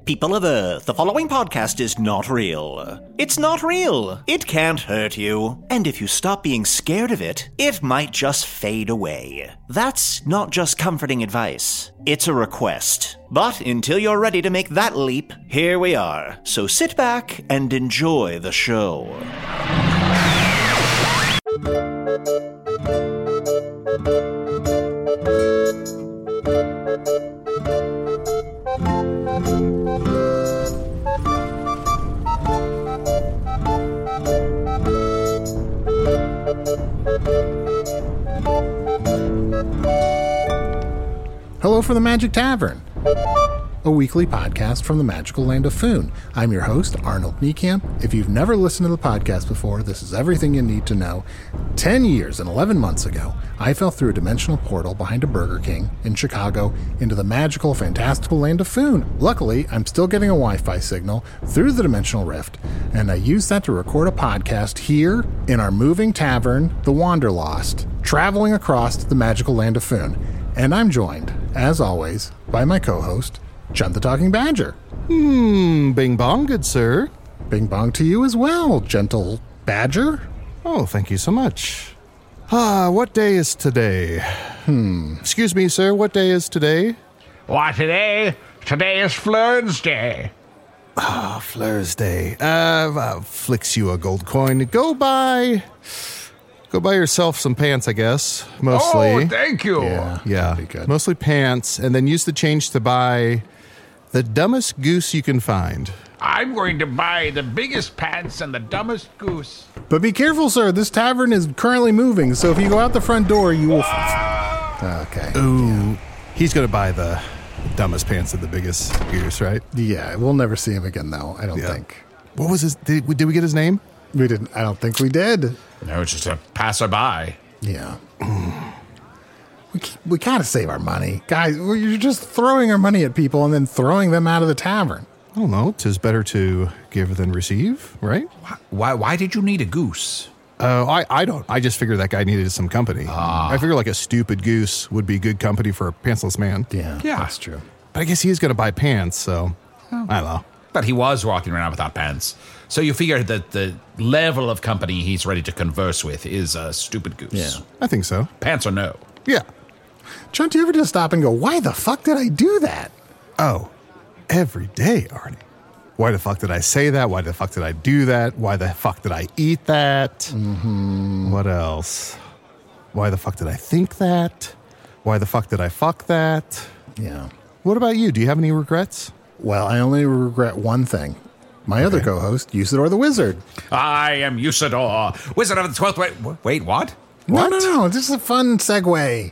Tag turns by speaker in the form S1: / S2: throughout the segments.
S1: People of Earth, the following podcast is not real. It's not real. It can't hurt you. And if you stop being scared of it, it might just fade away. That's not just comforting advice. It's a request. But until you're ready to make that leap, here we are. So sit back and enjoy the show.
S2: Hello from the Magic Tavern, a weekly podcast from the magical land of Foon. I'm your host, Arnold Niekamp. If you've never listened to the podcast before, this is everything you need to know. 10 years and 11 months ago, I fell through a dimensional portal behind a Burger King in Chicago into the magical, fantastical land of Foon. Luckily, I'm still getting a Wi-Fi signal through the dimensional rift, and I used that to record a podcast here in our moving tavern, the Wanderlost, traveling across the magical land of Foon. And I'm joined, as always, by my co-host, Chunt the Talking Badger.
S3: Bing bong, good sir.
S2: Bing bong to you as well, gentle badger.
S3: Oh, thank you so much. What day is today? Excuse me, sir, what day is today?
S4: Why, today is Fleurs Day.
S3: Fleurs Day. Flicks you a gold coin. Go buy yourself some pants, I guess, mostly.
S4: Oh, thank you.
S3: Yeah,
S2: that'd be good.
S3: Mostly pants, and then use the change to buy the dumbest goose you can find.
S4: I'm going to buy the biggest pants and the dumbest goose.
S2: But be careful, sir. This tavern is currently moving, so if you go out the front door, you will... Okay.
S3: Ooh, he's going to buy the dumbest pants and the biggest goose, right?
S2: Yeah, we'll never see him again, though, I don't think.
S3: What was his... Did we get his name?
S2: We didn't. I don't think we did.
S4: No, it's just a passerby.
S2: Yeah. We gotta save our money. Guys, you're just throwing our money at people and then throwing them out of the tavern.
S3: I don't know. 'Tis better to give than receive, right?
S4: Why did you need a goose?
S3: I don't. I just figured that guy needed some company. I figure like a stupid goose would be good company for a pantsless man.
S2: Yeah,
S4: Yeah.
S2: that's true.
S3: But I guess he is going to buy pants, so I don't know.
S4: But he was walking around without pants. So you figure that the level of company he's ready to converse with is a stupid goose.
S2: Yeah.
S3: I think so.
S4: Pants or no?
S3: Yeah.
S2: Chunt, do you ever just stop and go, why the fuck did I do that?
S3: Oh, every day, Arnie. Why the fuck did I say that? Why the fuck did I do that? Why the fuck did I eat that? Mm-hmm. What else? Why the fuck did I think that? Why the fuck did I fuck that?
S2: Yeah.
S3: What about you? Do you have any regrets?
S2: Well, I only regret one thing. My other co-host, Usador the Wizard.
S4: I am Usador, Wizard of the 12th Way. Wait, what?
S2: No. This is a fun segue.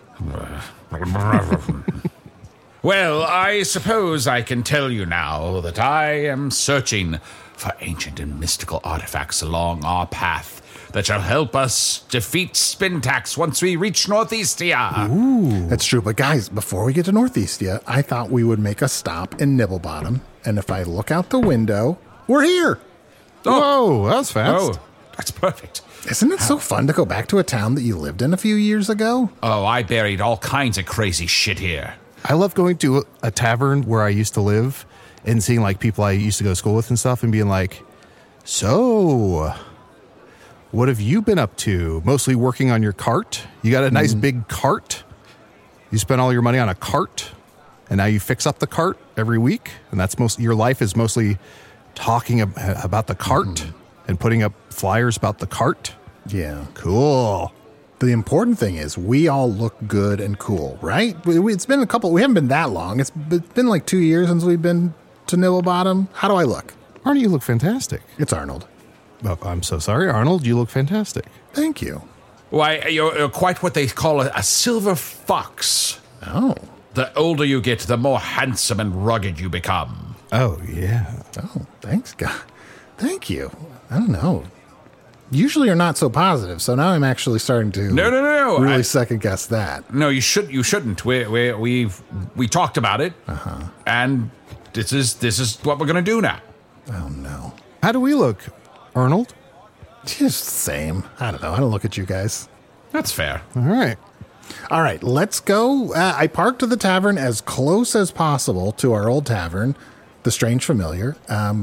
S4: Well, I suppose I can tell you now that I am searching for ancient and mystical artifacts along our path that shall help us defeat Spintax once we reach Northeastia.
S2: Ooh. That's true. But guys, before we get to Northeastia, I thought we would make a stop in Nibblebottom. And if I look out the window, we're here.
S3: Oh, that was fast.
S4: Oh, that's perfect.
S2: Isn't it so fun to go back to a town that you lived in a few years ago?
S4: Oh, I buried all kinds of crazy shit here.
S3: I love going to a tavern where I used to live and seeing like people I used to go to school with and stuff and being like, so what have you been up to? Mostly working on your cart? You got a nice big cart? You spent all your money on a cart and now you fix up the cart every week? And that's your life is mostly talking about the cart and putting up flyers about the cart?
S2: Yeah.
S3: Cool.
S2: The important thing is we all look good and cool, right? It's been we haven't been that long. It's been like 2 years since we've been to Nibblebottom. How do I look?
S3: Arnie, you look fantastic.
S2: It's Arnold.
S3: Oh, I'm so sorry, Arnold. You look fantastic.
S2: Thank you.
S4: Why, you're quite what they call a silver fox.
S2: Oh.
S4: The older you get, the more handsome and rugged you become.
S3: Oh, yeah.
S2: Oh, thanks, God. Thank you. I don't know. Usually you're not so positive, so now I'm actually starting to
S4: No.
S2: really second guess that.
S4: No, you shouldn't. We talked about it, and this is what we're gonna do now.
S2: Oh no!
S3: How do we look, Arnold?
S2: Just the same. I don't know. I don't look at you guys.
S4: That's fair.
S3: All right.
S2: All right, let's go. I parked to the tavern as close as possible to our old tavern the strange familiar.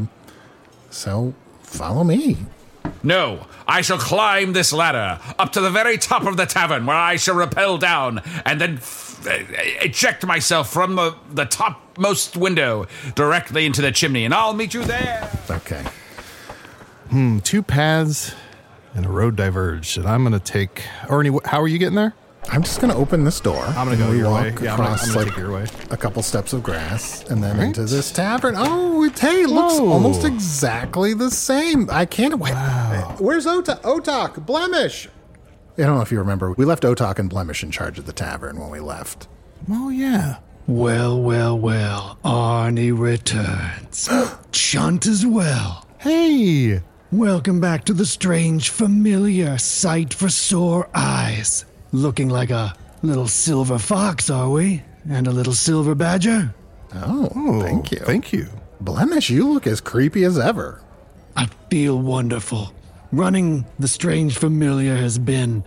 S2: So follow me.
S4: No, I shall climb this ladder up to the very top of the tavern, where I shall rappel down and then eject myself from the topmost window directly into the chimney, and I'll meet you there.
S2: Okay.
S3: 2 paths and a road diverged, and I'm going to take... Arnie, how are you getting there?
S2: I'm just going to open this door.
S3: I'm going to go your way. Yeah, I'm going
S2: across,
S3: to take your way.
S2: a couple steps of grass and then into this tavern. Oh, it looks almost exactly the same. I can't wait.
S3: Wow.
S2: Where's Otak? Blemish. I don't know if you remember. We left Otak and Blemish in charge of the tavern when we left.
S3: Oh, yeah.
S5: Well. Arnie returns. Chunt as well.
S3: Hey.
S5: Welcome back to the strange, familiar sight for sore eyes. Looking like a little silver fox, are we? And a little silver badger?
S2: Oh, thank you.
S3: Thank you.
S2: Blemish, you look as creepy as ever.
S5: I feel wonderful. Running the strange familiar has been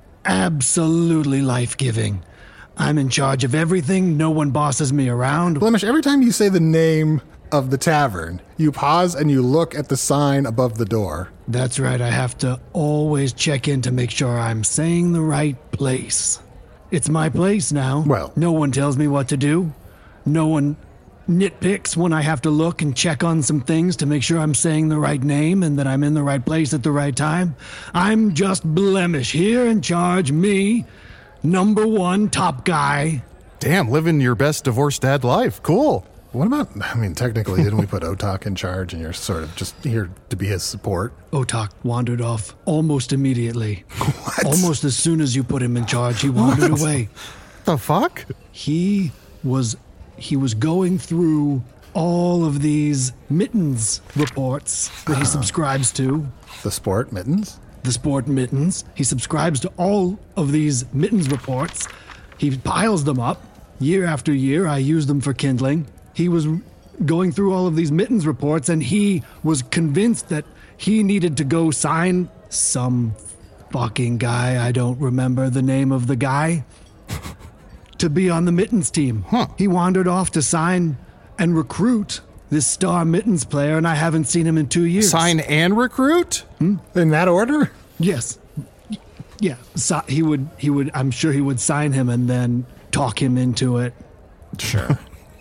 S5: absolutely life-giving. I'm in charge of everything. No one bosses me around.
S2: Blemish, every time you say the name of the tavern, you pause and you look at the sign above the door.
S5: That's right. I have to always check in to make sure I'm saying the right place. It's my place now.
S2: Well,
S5: no one tells me what to do. No one nitpicks when I have to look and check on some things to make sure I'm saying the right name and that I'm in the right place at the right time. I'm just Blemish here in charge. Me, number 1 top guy.
S3: Damn, living your best divorced dad life. Cool.
S2: What about, technically, didn't we put Otak in charge and you're sort of just here to be his support?
S5: Otak wandered off almost immediately.
S2: What?
S5: Almost as soon as you put him in charge, he wandered away.
S3: The fuck?
S5: He was going through all of these Mittens reports that he subscribes to.
S2: The sport mittens?
S5: The sport Mittens. He subscribes to all of these Mittens reports. He piles them up year after year. I use them for kindling. He was going through all of these Mittens reports, and he was convinced that he needed to go sign some fucking guy. I don't remember the name of the guy. To be on the Mittens team. He wandered off to sign and recruit this star Mittens player, and I haven't seen him in 2 years.
S3: Sign and recruit?
S2: In that order?
S5: Yes. Yeah. So he would. I'm sure he would sign him and then talk him into it.
S2: Sure.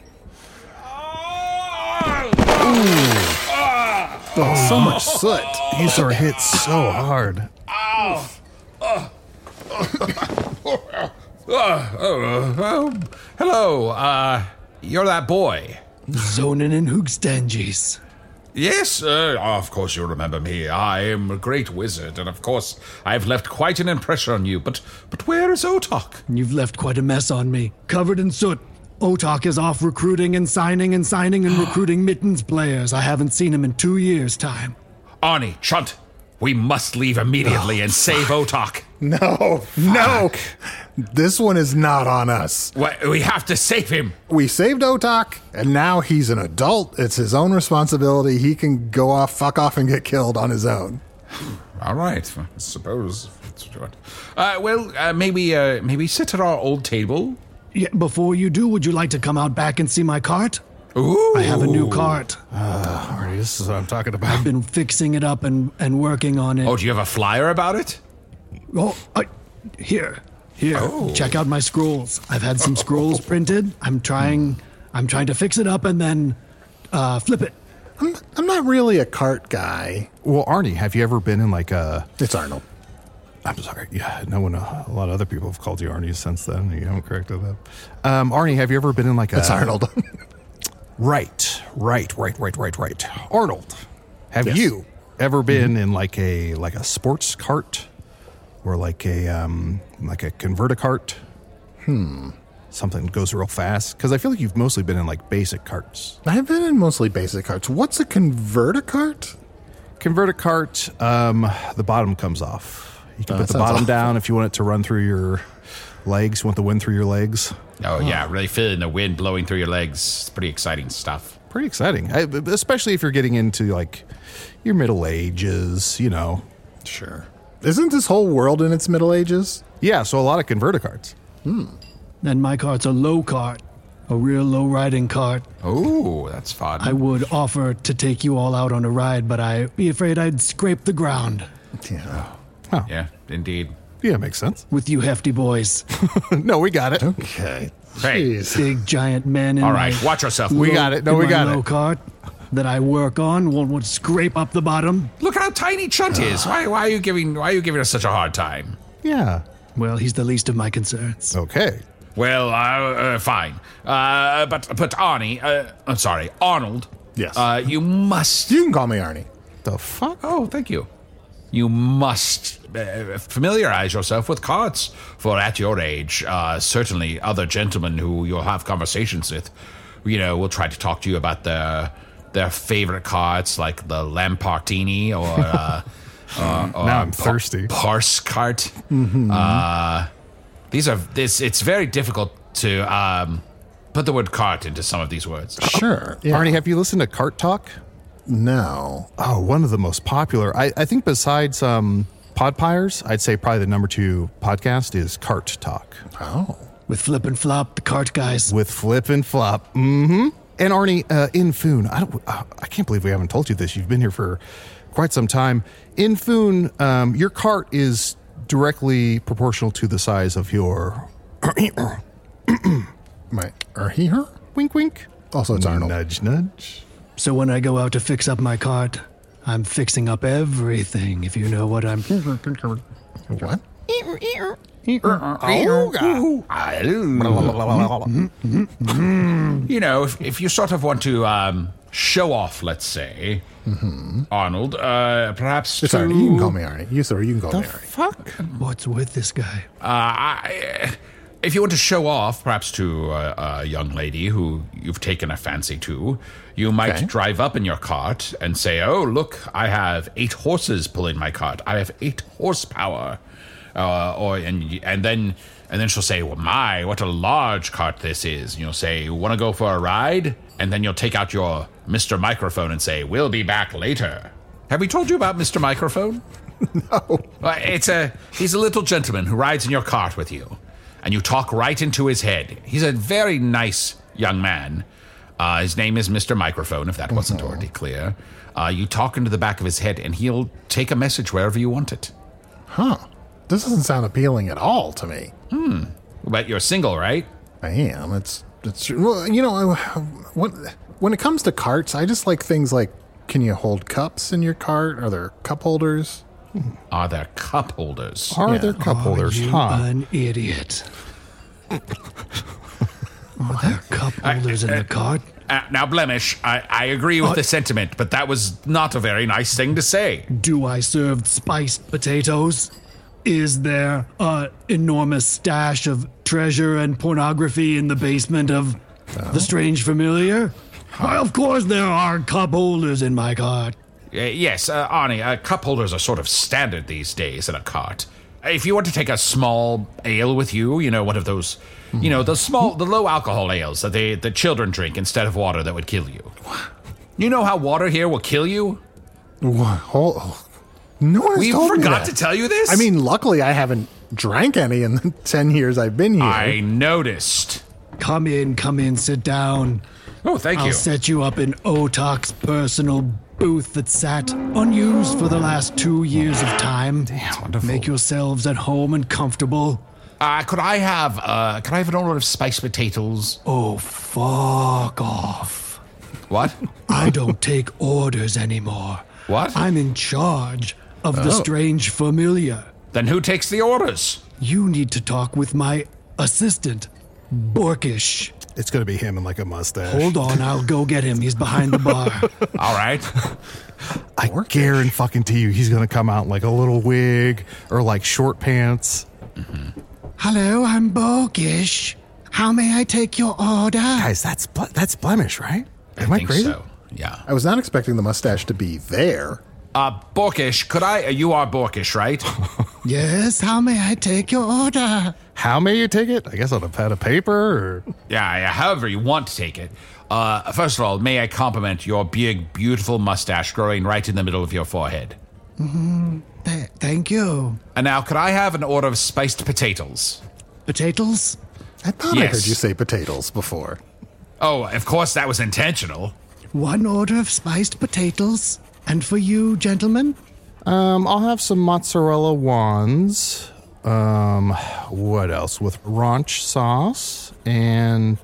S2: Oh, so much soot.
S3: You sort of hit so hard.
S4: Hello, you're that boy.
S5: Zonin and Hoogstanges.
S4: Yes, of course you remember me. I am a great wizard, and of course I've left quite an impression on you, but where is Otak?
S5: You've left quite a mess on me, covered in soot. Otak is off recruiting and signing and recruiting Mittens players. I haven't seen him in 2 years' time.
S4: Arnie, Chunt, we must leave immediately and save Otak.
S2: No. This one is not on us.
S4: We have to save him.
S2: We saved Otak, and now he's an adult. It's his own responsibility. He can fuck off and get killed on his own.
S4: All right, I suppose. Maybe sit at our old table.
S5: Yeah, before you do, would you like to come out back and see my cart?
S4: Ooh.
S5: I have a new cart.
S3: Arnie, this is what I'm talking about.
S5: I've been fixing it up and working on it.
S4: Oh, do you have a flyer about it?
S5: Oh, here.
S4: Oh.
S5: Check out my scrolls. I've had some scrolls printed. I'm trying to fix it up and then flip it.
S2: I'm not really a cart guy.
S3: Well, Arnie, have you ever been in like a...
S2: It's Arnold.
S3: I'm sorry. Yeah, no one. A lot of other people have called you Arnie since then. You haven't corrected that. Arnie, have you ever been in like a...
S2: It's Arnold.
S3: Right. Arnold, have
S2: Yes.
S3: you ever been in like a sports cart or like a convert-a-cart? Something goes real fast? Because I feel like you've mostly been in like basic carts.
S2: I've been in mostly basic carts. What's a convert-a-cart?
S3: Convert-a-cart, the bottom comes off. You can put the bottom down if you want it to run through your legs. You want the wind through your legs.
S4: Oh, yeah, really feeling the wind blowing through your legs. It's pretty exciting stuff.
S3: Pretty exciting, especially if you're getting into like your middle ages, you know.
S2: Sure. Isn't this whole world in its Middle Ages?
S3: Yeah, so a lot of convert-a-carts.
S5: And my cart's a low cart. A real low riding cart.
S4: Oh, that's fun.
S5: I would offer to take you all out on a ride, but I'd be afraid I'd scrape the ground
S2: Yeah.
S4: Yeah, indeed.
S3: Yeah, makes sense.
S5: with you hefty boys.
S3: No, we got it.
S2: Okay.
S4: Hey.
S2: Jeez.
S5: Big giant men in
S4: All right,
S5: my
S4: watch yourself.
S3: We got it. No,
S5: in
S3: we
S5: my
S3: got
S5: low
S3: it.
S5: cart that I work on won't scrape up the bottom.
S4: Look how tiny Chunt is. Why are you giving us such a hard time?
S3: Yeah.
S5: Well, he's the least of my concerns.
S3: Okay.
S4: Well, fine. But Arnie, I'm sorry, Arnold.
S2: Yes.
S4: You must.
S2: You can call me Arnie.
S3: The fuck?
S4: Oh, thank you. You must familiarize yourself with carts, for at your age, certainly other gentlemen who you'll have conversations with, will try to talk to you about their favorite carts, like the Lampartini or
S3: Now I'm thirsty.
S4: Parse cart. It's very difficult to put the word cart into some of these words.
S2: Sure. Yeah.
S3: Arnie, have you listened to Cart Talk?
S2: No.
S3: Oh, one of the most popular. I think besides Podpires, I'd say probably the number 2 podcast is Cart Talk.
S2: Oh.
S5: With Flip and Flop, the cart guys.
S3: With Flip and Flop. Mm-hmm. And Arnie, in Foon, I can't believe we haven't told you this. You've been here for quite some time. In Foon, your cart is directly proportional to the size of your
S2: He, her?
S3: wink, wink.
S2: Also, it's Arnold.
S3: Nudge, nudge.
S5: So when I go out to fix up my cart, I'm fixing up everything, if you know what I'm...
S2: What?
S4: If you sort of want to show off, let's say, Arnold, perhaps
S2: It's Arnie. You can call me Arnie. You can call me Arnie.
S3: Fuck.
S5: What's with this guy?
S4: if you want to show off, perhaps to a young lady who you've taken a fancy to, you might drive up in your cart and say, "Oh, look, I have 8 horses pulling my cart. I have 8 horsepower." And then she'll say, "Well, my, what a large cart this is." And you'll say, "Want to go for a ride?" And then you'll take out your Mr. Microphone and say, "We'll be back later." Have we told you about Mr. Microphone?
S2: No.
S4: He's a little gentleman who rides in your cart with you, and you talk right into his head. He's a very nice young man. His name is Mr. Microphone, if that wasn't already clear. You talk into the back of his head, and he'll take a message wherever you want it.
S2: Huh. This doesn't sound appealing at all to me.
S4: But you're single, right?
S2: I am. It's well, you know, when it comes to carts, I just like things like, can you hold cups in your cart? Are there cup holders?
S4: Are there cup holders?
S3: Are there cup holders?
S5: You an idiot. Are there cup holders in the cart?
S4: Now, Blemish, I agree with the sentiment, but that was not a very nice thing to say.
S5: Do I serve spiced potatoes? Is there an enormous stash of treasure and pornography in the basement of the Strange Familiar? Why, of course there are cup holders in my cart.
S4: Yes, Arnie, cup holders are sort of standard these days in a cart. If you want to take a small ale with you, one of those, the low alcohol ales that the children drink instead of water that would kill you. You know how water here will kill you?
S2: What? No one has told me
S4: forgot
S2: that.
S4: to tell you this?
S2: I mean, luckily I haven't drank any in the 10 years I've been here.
S4: I noticed.
S5: Come in, sit down.
S4: Oh, thank you.
S5: I'll set you up in Otok's personal booth that sat unused for the last 2 years of time.
S4: Damn, wonderful.
S5: Make yourselves at home and comfortable.
S4: Could I have an order of spiced potatoes?
S5: Oh, fuck off.
S4: What?
S5: I don't take orders anymore.
S4: What?
S5: I'm in charge of the Strange Familiar.
S4: Then who takes the orders?
S5: You need to talk with my assistant, Borkish.
S3: It's going to be him in like a mustache.
S5: Hold on, I'll go get him. He's behind the bar.
S4: All right.
S3: I guarantee you he's going to come out in like a little wig or like short pants.
S5: Hello, I'm Borkish. How may I take your order?
S3: Guys, that's Blemish, right? Am I
S4: think
S3: crazy?
S4: so. Yeah.
S2: I was not expecting the mustache to be there.
S4: Borkish, could I? You are Borkish, right?
S5: Yes, how may I take your order?
S3: How may you take it? I guess on a pad of paper or...
S4: Yeah, however you want to take it. First of all, may I compliment your big, beautiful mustache growing right in the middle of your forehead?
S5: Thank you.
S4: And now, could I have an order of spiced potatoes?
S5: Potatoes?
S2: I thought I
S4: Yes.
S2: heard you say potatoes before.
S4: Oh, of course that was intentional.
S5: 1 order of spiced potatoes. And for you, gentlemen?
S3: I'll have some mozzarella wands. What else? With ranch sauce and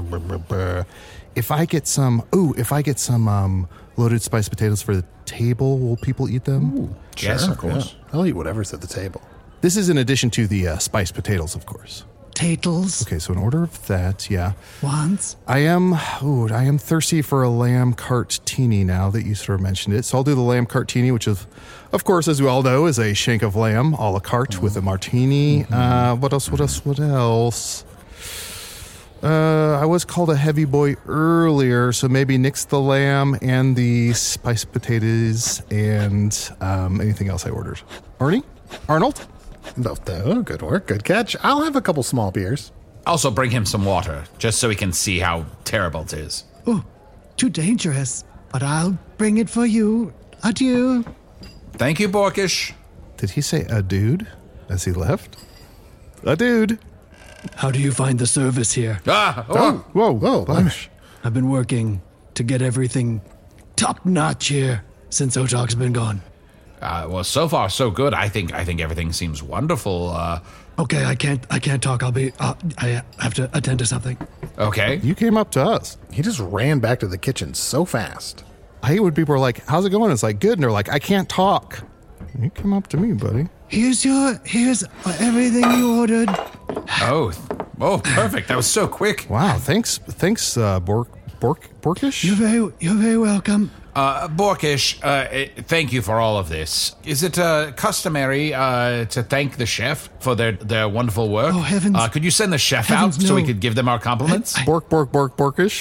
S3: if I get some loaded spiced potatoes for the table, will people eat them?
S2: Ooh,
S4: Yes,
S2: sure,
S4: of course.
S2: yeah. I'll eat whatever's at the table.
S3: This is in addition to the spiced potatoes, of course.
S5: Tatels.
S3: Okay, so an order of that, yeah.
S5: Wands.
S3: I am thirsty for a lamb cartini now that you sort of mentioned it. So I'll do the lamb cartini, which is, of course, as we all know, is a shank of lamb a la carte with a martini. What else? I was called a heavy boy earlier, so maybe nix the lamb and the spiced potatoes and anything else I ordered. Arnold?
S2: Oh, good work. Good catch. I'll have a couple small beers.
S4: Also bring him some water, just so he can see how terrible it is.
S5: Oh, too dangerous. But I'll bring it for you. Adieu.
S4: Thank you, Borkish.
S3: Did he say a dude as he left? A dude.
S5: How do you find the service here?
S3: Whoa, Blemish.
S5: I've been working to get everything top-notch here since Otok's been gone.
S4: Well, so far so good. I think everything seems wonderful.
S5: Okay, I can't talk. I have to attend to something.
S4: Okay.
S3: You came up to us.
S2: He just ran back to the kitchen so fast.
S3: I hate when people are like, how's it going? It's like, good. And they're like, I can't talk. You come up to me, buddy.
S5: Here's everything you ordered.
S4: Oh, perfect. That was so quick.
S3: Wow, thanks, Borkish?
S5: You're very welcome.
S4: Borkish, thank you for all of this. Is it customary to thank the chef for their wonderful work?
S5: Oh, heavens.
S4: Could you send the chef out so we
S5: no.
S4: could give them our compliments?
S3: Borkish,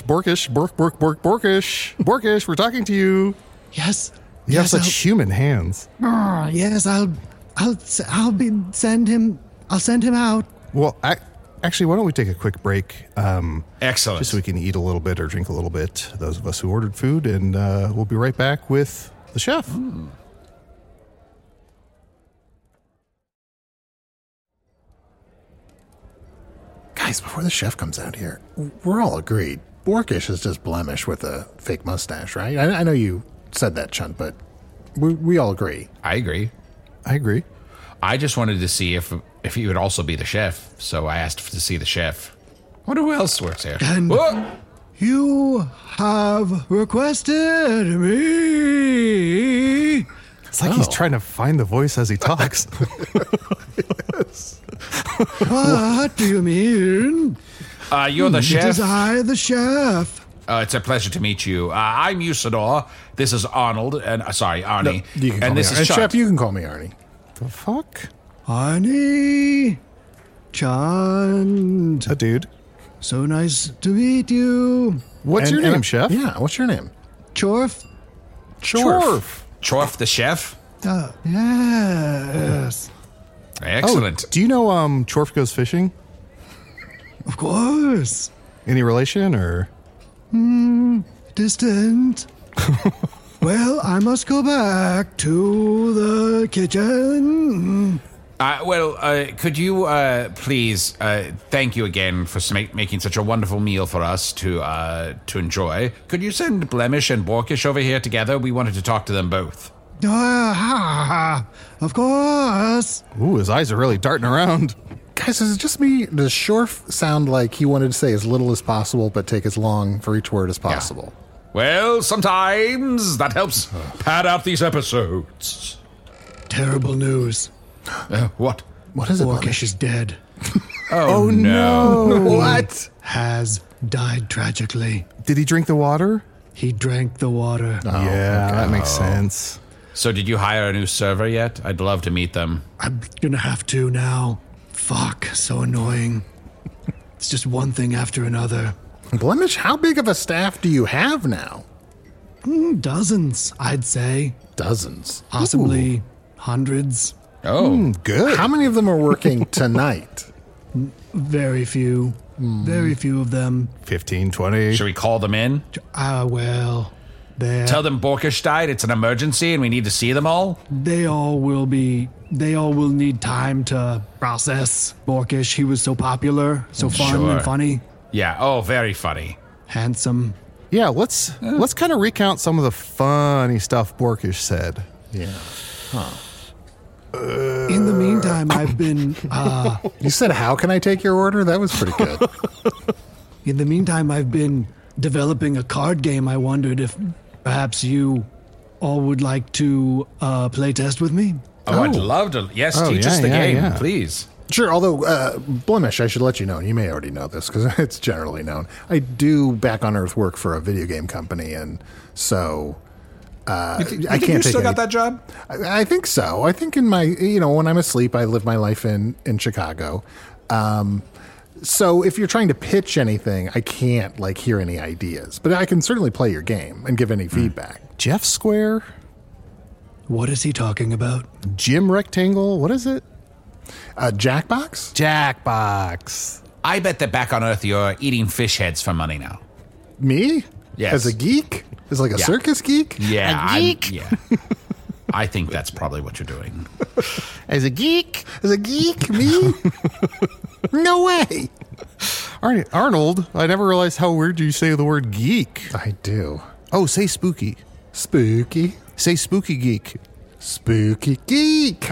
S3: we're talking to you.
S5: Yes.
S3: You have such human hands.
S5: Yes, I'll send him out.
S3: Well, actually, why don't we take a quick break?
S4: Excellent.
S3: Just so we can eat a little bit or drink a little bit, those of us who ordered food, and we'll be right back with the chef.
S2: Guys, before the chef comes out here, we're all agreed. Borkish is just Blemish with a fake mustache, right? I know you said that, Chunt, but we all agree.
S4: I agree.
S3: I agree.
S4: I just wanted to see if he would also be the chef, so I asked to see the chef. Wonder who else works here.
S5: And you have requested me.
S3: It's like he's trying to find the voice as he talks.
S5: What do you mean?
S4: You're the
S5: It
S4: chef.
S5: is I, the chef.
S4: It's a pleasure to meet you. I'm Usador. This is Arnold, and Arnie.
S2: You can call
S4: and
S2: me
S4: this
S2: Arnie.
S4: is Chuck.
S2: Chef, you can call me Arnie.
S3: The fuck?
S5: Arnie. Chant.
S3: A dude.
S5: So nice to meet you.
S3: What's your name, chef?
S2: Yeah, what's your name?
S5: Chorf.
S3: Chorf.
S4: Chorf the chef.
S5: Yes.
S4: Excellent.
S3: Do you know Chorf goes fishing?
S5: Of course.
S3: Any relation or?
S5: Distant. Well, I must go back to the kitchen.
S4: Could you please thank you again for making such a wonderful meal for us to enjoy? Could you send Blemish and Borkish over here together? We wanted to talk to them both.
S5: Of course.
S3: Ooh, his eyes are really darting around.
S2: Guys, is it just me? Does Shorf sound like he wanted to say as little as possible, but take as long for each word as possible?
S4: Yeah. Well, sometimes that helps pad out these episodes.
S5: Terrible news.
S4: What?
S2: What is it?
S5: Borkish is dead.
S4: Oh no.
S2: What?
S5: Has died tragically.
S3: Did he drink the water?
S5: He drank the water.
S3: Yeah, that makes sense.
S4: So did you hire a new server yet? I'd love to meet them.
S5: I'm gonna have to now. Fuck, so annoying. It's just one thing after another.
S2: Blemish, how big of a staff do you have now?
S5: Dozens, I'd say.
S2: Dozens.
S5: Possibly hundreds.
S4: Oh,
S3: Good.
S2: How many of them are working tonight?
S5: Very few. Very few of them.
S3: 15, 20.
S4: should we call them in?
S5: Well,
S4: Tell them Borkish died. It's an emergency, and we need to see them all.
S5: they all will need time to process Borkish. He was so popular, so fun
S4: Sure.
S5: and funny.
S4: Yeah. Oh, very funny.
S5: handsome.
S3: Yeah, let's kind of recount some of the funny stuff Borkish said.
S2: Yeah.
S5: In the meantime, I've been.
S2: You said, "How can I take your order?" That was pretty good.
S5: In the meantime, I've been developing a card game. I wondered if perhaps you all would like to play test with me.
S4: Oh, I'd love to. Yes, teach us the game, please.
S2: Sure, although, Blemish, I should let you know, and you may already know this because it's generally known. I do back on Earth work for a video game company, and so I can't
S6: you
S2: take
S6: still got
S2: any-
S6: that job?
S2: I think so. I think in my, when I'm asleep, I live my life in Chicago. So if you're trying to pitch anything, I can't, hear any ideas. But I can certainly play your game and give any feedback.
S3: Jeff Square,
S5: What is he talking about?
S3: Jim Rectangle, what is it?
S2: Jackbox?
S3: Jackbox.
S4: I bet that back on Earth you're eating fish heads for money now.
S2: Me?
S4: Yes.
S2: As a geek? As a circus geek?
S4: Yeah,
S3: A geek?
S4: yeah. I think that's probably what you're doing.
S3: As a geek?
S2: As a geek? Me? No way.
S3: Arnold, I never realized how weird you say the word geek.
S2: I do.
S3: Oh, say spooky.
S2: Spooky.
S3: Say spooky geek.
S2: Spooky geek.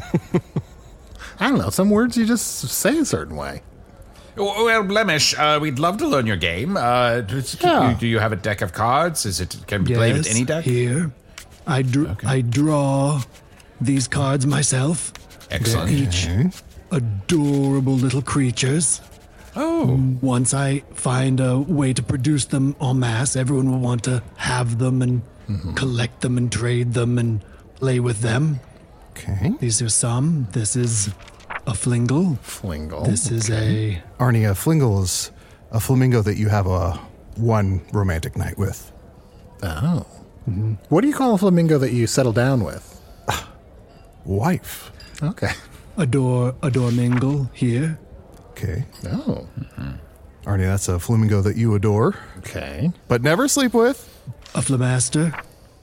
S2: I don't know. Some words you just say a certain way.
S4: Well, Blemish, we'd love to learn your game. Do you have a deck of cards? Can be played with any deck?
S5: Here. I draw these cards myself.
S4: Excellent.
S5: They're each adorable little creatures.
S4: Oh.
S5: Once I find a way to produce them en masse, everyone will want to have them and collect them and trade them and play with them.
S3: Okay.
S5: These are some. This is a flingle.
S2: Flingle.
S5: This is a...
S3: Arnie, a flingle is a flamingo that you have one romantic night with.
S2: Oh. What do you call a flamingo that you settle down with?
S3: Wife.
S2: Okay.
S5: a dormingle here.
S3: Okay.
S2: Oh.
S3: Arnie, that's a flamingo that you adore,
S2: Okay.
S3: but never sleep with.
S5: A flamaster.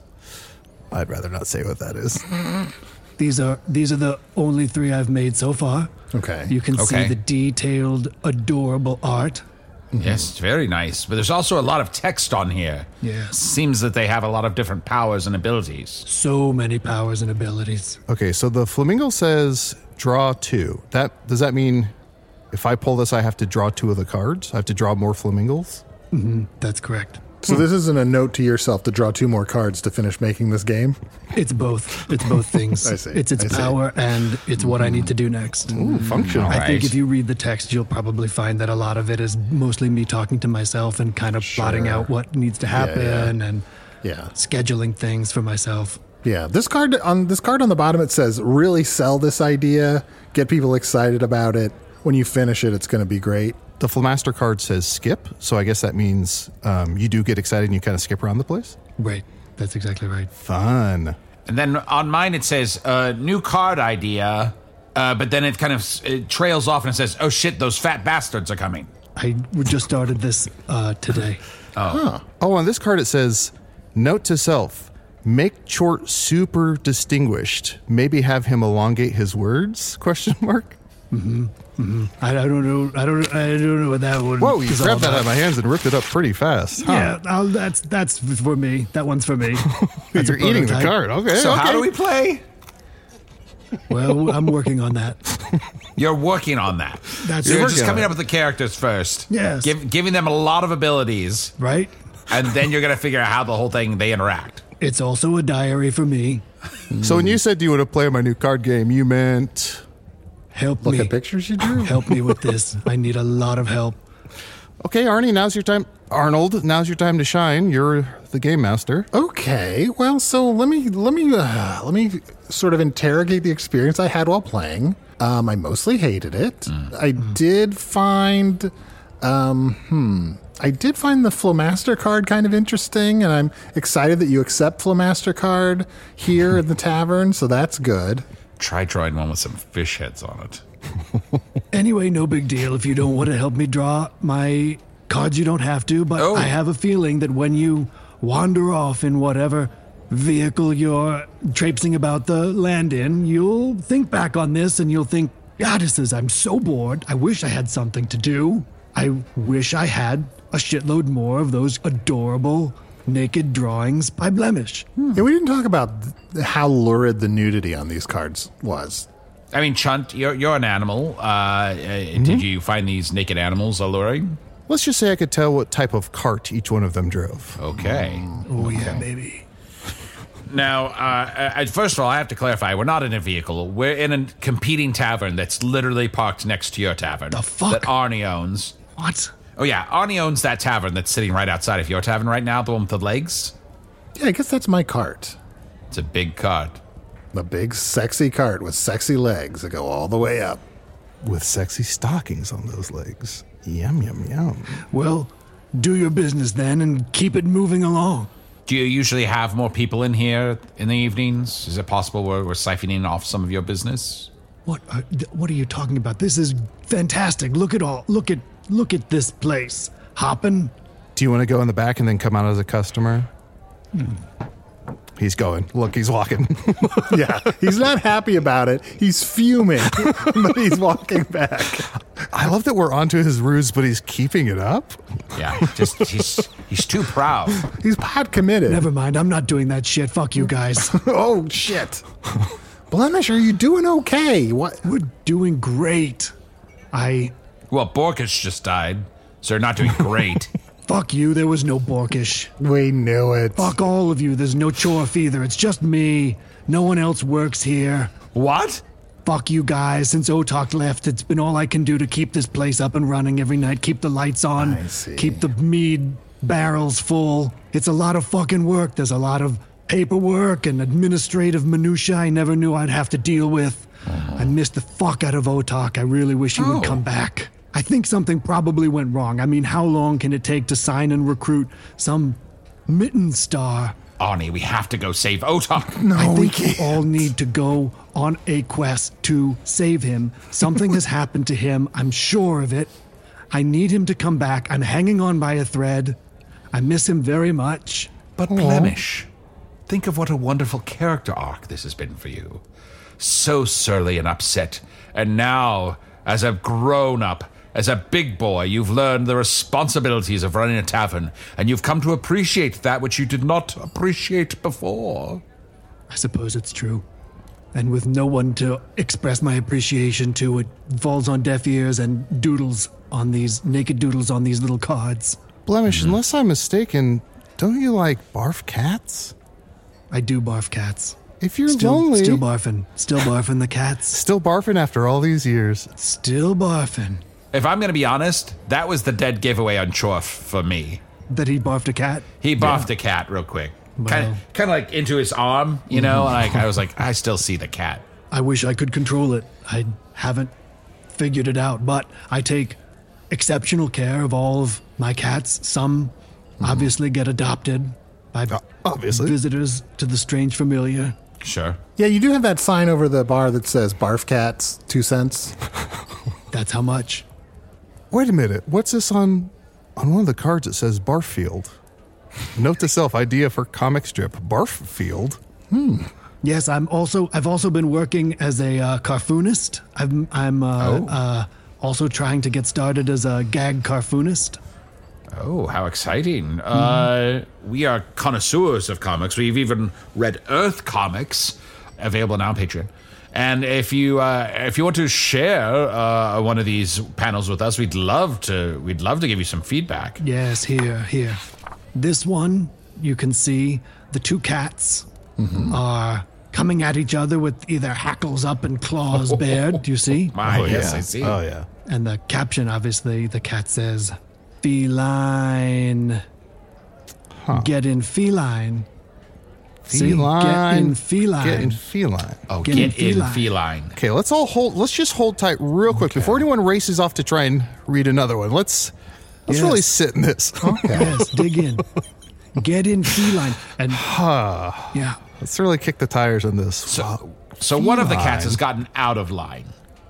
S3: I'd rather not say what that is.
S5: These are the only 3 I've made so far.
S2: Okay.
S5: You can see
S4: Okay.
S5: the detailed, adorable art.
S4: Yes, very nice. But there's also a lot of text on here.
S5: Yeah.
S4: Seems that they have a lot of different powers and abilities.
S5: So many powers and abilities.
S3: Okay, so the flamingo says draw 2. Does that mean if I pull this, I have to draw 2 of the cards? I have to draw more flamingos?
S5: That's correct.
S2: So this isn't a note to yourself to draw 2 more cards to finish making this game?
S5: It's both. It's both things.
S2: I see.
S5: It's
S2: I see.
S5: power and it's what I need to do next.
S3: Ooh, functional.
S5: I think
S4: Right.
S5: if you read the text, you'll probably find that a lot of it is mostly me talking to myself and kind of plotting out what needs to happen and
S2: Yeah.
S5: scheduling things for myself.
S2: Yeah. This card on the bottom, it says, really sell this idea, get people excited about it. When you finish it, it's going to be great.
S3: The Flamaster card says skip, so I guess that means you do get excited and you kind of skip around the place?
S5: Right. That's exactly right.
S3: Fun.
S4: And then on mine it says new card idea, but then it kind of it trails off and it says, "Oh shit, those fat bastards are coming."
S5: I just started this today.
S3: Oh, on this card it says, note to self, make Chort super distinguished. Maybe have him elongate his words? Question mark.
S5: I don't know. I don't know what that would.
S3: Whoa, you
S5: is all
S3: grabbed that out
S5: about.
S3: of my hands and ripped it up pretty fast. Huh?
S5: Yeah, that's for me. That one's for me.
S3: You're eating the
S5: prototype.
S3: card. Okay.
S4: So
S3: okay.
S4: how do we play?
S5: Well, I'm working on that.
S4: You're working on that.
S5: That's
S4: You're
S5: it.
S4: just
S3: working
S4: coming
S3: on
S4: up with the characters first.
S5: Yes.
S4: Giving them a lot of abilities,
S5: Right?
S4: and then you're gonna figure out how the whole thing they interact.
S5: It's also a diary for me.
S3: So when you said you want to play my new card game, you meant...
S5: Help
S2: Look
S5: me.
S2: at pictures you drew.
S5: Help me with this. I need a lot of help.
S3: Okay, Arnie, now's your time. Arnold, now's your time to shine. You're the game master.
S2: Okay, well, so let me sort of interrogate the experience I had while playing. I mostly hated it. I did find, I did find the Flamaster card kind of interesting, and I'm excited that you accept Flamaster card here in the tavern, so that's good.
S4: Try drawing one with some fish heads on it.
S5: Anyway, no big deal. If you don't want to help me draw my cards, you don't have to. But
S4: Oh.
S5: I have a feeling that when you wander off in whatever vehicle you're traipsing about the land in, you'll think back on this and you'll think, goddesses, I'm so bored. I wish I had something to do. I wish I had a shitload more of those adorable naked drawings by Blemish.
S2: Yeah, we didn't talk about how lurid the nudity on these cards was.
S4: I mean, Chunt, you're an animal. Did you find these naked animals alluring?
S3: Let's just say I could tell what type of cart each one of them drove.
S4: Okay.
S5: Oh, yeah, baby.
S4: Now, first of all, I have to clarify, we're not in a vehicle. We're in a competing tavern that's literally parked next to your tavern.
S5: The fuck?
S4: That Arnie owns.
S5: What?
S4: Oh, yeah, Arnie owns that tavern that's sitting right outside of your tavern right now, the one with the legs.
S2: Yeah, I guess that's my cart.
S4: It's a big cart.
S2: The big, sexy cart with sexy legs that go all the way up.
S3: With sexy stockings on those legs. Yum, yum, yum.
S5: Well, do your business then and keep it moving along.
S4: Do you usually have more people in here in the evenings? Is it possible we're siphoning off some of your business?
S5: What are you talking about? This is fantastic. Look at this place. Hoppin'.
S3: Do you want to go in the back and then come out as a customer? He's going. Look, he's walking.
S2: Yeah, he's not happy about it. He's fuming, but he's walking back.
S3: I love that we're onto his ruse, but he's keeping it up.
S4: Yeah, he's too proud.
S2: He's pot committed.
S5: Never mind, I'm not doing that shit. Fuck you guys.
S2: Oh, shit. Blemish, are you doing okay? What?
S5: We're doing great.
S4: Well, Borkish just died, so they're not doing great.
S5: Fuck you, there was no Borkish.
S2: We knew it.
S5: Fuck all of you, there's no Chorf either. It's just me. No one else works here.
S4: What?
S5: Fuck you guys. Since Otok left, it's been all I can do to keep this place up and running every night. Keep the lights on.
S2: I see.
S5: Keep the mead barrels full. It's a lot of fucking work. There's a lot of paperwork and administrative minutia I never knew I'd have to deal with. I missed the fuck out of Otok. I really wish he would come back. I think something probably went wrong. I mean, how long can it take to sign and recruit some mitten star?
S4: Arnie, we have to go save Otok.
S2: No,
S5: I
S2: we
S5: think
S2: can't.
S5: we all need to go on a quest to save him. Something has happened to him. I'm sure of it. I need him to come back. I'm hanging on by a thread. I miss him very much.
S4: But Blemish, think of what a wonderful character arc this has been for you. So surly and upset. And now, as a grown-up, as a big boy, you've learned the responsibilities of running a tavern, and you've come to appreciate that which you did not appreciate before.
S5: I suppose it's true. And with no one to express my appreciation to, it falls on deaf ears and naked doodles on these little cards.
S3: Blemish, unless I'm mistaken, don't you like barf cats?
S5: I do barf cats.
S3: If you're
S5: Still
S3: lonely...
S5: Still barfing the cats.
S3: Still barfing after all these years.
S5: Still barfing.
S4: If I'm going to be honest, that was the dead giveaway on Chorf for me.
S5: That he barfed a cat?
S4: He barfed a cat real quick.
S5: Well.
S4: Kind of like into his arm, you know? And I was like, I still see the cat.
S5: I wish I could control it. I haven't figured it out, but I take exceptional care of all of my cats. Some obviously get adopted by visitors to the strange familiar.
S4: Sure.
S2: Yeah, you do have that sign over the bar that says barf cats, 2 cents.
S5: That's how much.
S3: Wait a minute. What's this on one of the cards? It says Barfield. Note to self, idea for comic strip. Barfield.
S5: Yes, I've also been working as a cartoonist. I'm also trying to get started as a gag cartoonist.
S4: Oh, how exciting. We are connoisseurs of comics. We've even read Earth Comics, available now on Patreon. And if you want to share one of these panels with us, we'd love to give you some feedback.
S5: Yes, here. This one, you can see the 2 cats are coming at each other with either hackles up and claws bared. Do you see?
S4: Yes, I see.
S3: Oh, yeah.
S5: And the caption, obviously, the cat says, feline. Get in feline. See? Get in feline.
S3: Get in feline.
S4: Oh,
S5: Get
S4: get
S5: in
S4: in feline.
S3: Okay, let's just hold tight real quick before anyone races off to try and read another one. Let's
S5: Yes.
S3: really sit in this.
S5: Yes, dig in. Get in feline. And yeah.
S3: Let's really kick the tires on this.
S4: So one of the cats has gotten out of line.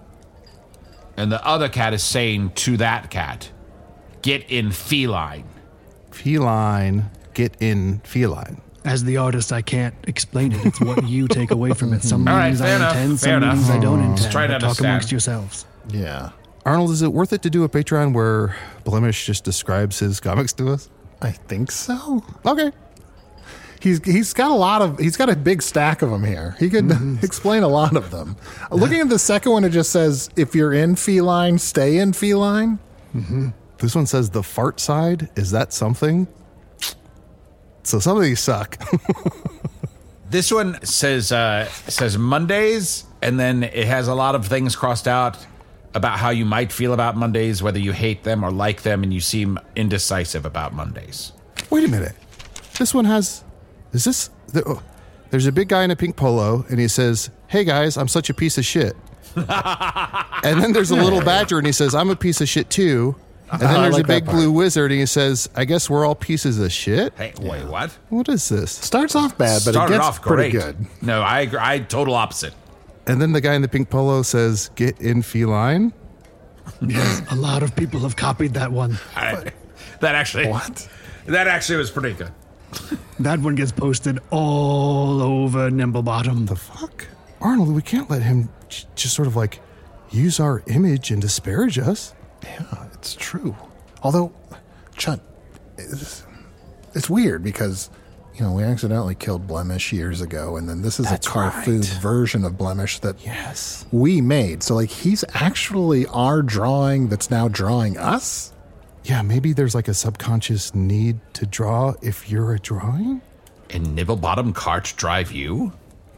S4: And the other cat is saying to that cat, get in feline.
S3: Feline. Get in feline.
S5: As the artist, I can't explain it. It's what you take away from it. Some
S4: All right,
S5: meanings I
S4: fair enough,
S5: intend,
S4: fair
S5: some
S4: enough.
S5: meanings I don't intend.
S4: Try to
S5: But talk
S4: understand.
S5: amongst yourselves.
S2: Yeah.
S3: Arnold, is it worth it to do a Patreon where Blemish just describes his comics to us?
S2: I think so.
S3: Okay.
S2: He's got a big stack of them here. He could explain a lot of them. Looking at the second one, it just says, if you're in feline, stay in feline.
S3: Mm-hmm. This one says the fart side. Is that something? So some of these suck.
S4: This one says Mondays, and then it has a lot of things crossed out about how you might feel about Mondays, whether you hate them or like them, and you seem indecisive about Mondays.
S3: Wait a minute. This one has... Is this... there's a big guy in a pink polo, and he says, hey guys, I'm such a piece of shit. And then there's a little badger, and he says, I'm a piece of shit too. And then there's a big blue wizard, and he says, I guess we're all pieces of shit.
S4: Hey, wait, what?
S3: What is this?
S2: Starts off bad, but it gets pretty good.
S4: No, I agree. Total opposite.
S3: And then the guy in the pink polo says, get in feline.
S5: Yes, a lot of people have copied that one.
S4: That actually was pretty good.
S5: That one gets posted all over Nimblebottom.
S3: The fuck? Arnold, we can't let him just sort of like use our image and disparage us.
S2: Yeah, it's true. Although, Chunt, it's weird because, we accidentally killed Blemish years ago, and then this is a Carfood version of Blemish that we made. So, he's actually our drawing that's now drawing us?
S3: Yeah, maybe there's like a subconscious need to draw if you're a drawing?
S4: And Nibblebottom cart drive you?